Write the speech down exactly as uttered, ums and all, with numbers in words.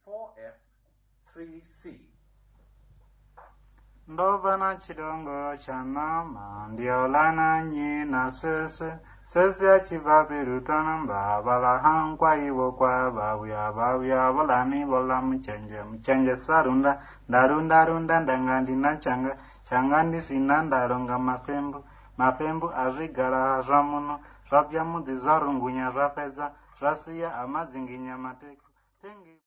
four F three C. Ndova na chidongo chanama ndiolana nyi na sese sese achivabe rutanamba bala hankwa iwo kwa babuya babuya bala ni bola mchenje mchenje sarunda ndarunda runda ndangandi na changa changandi sinanda ronga mafembo mafembo arigara ramuno rabya mudizarungunya rapeza rasiya amazinginya mateko tengi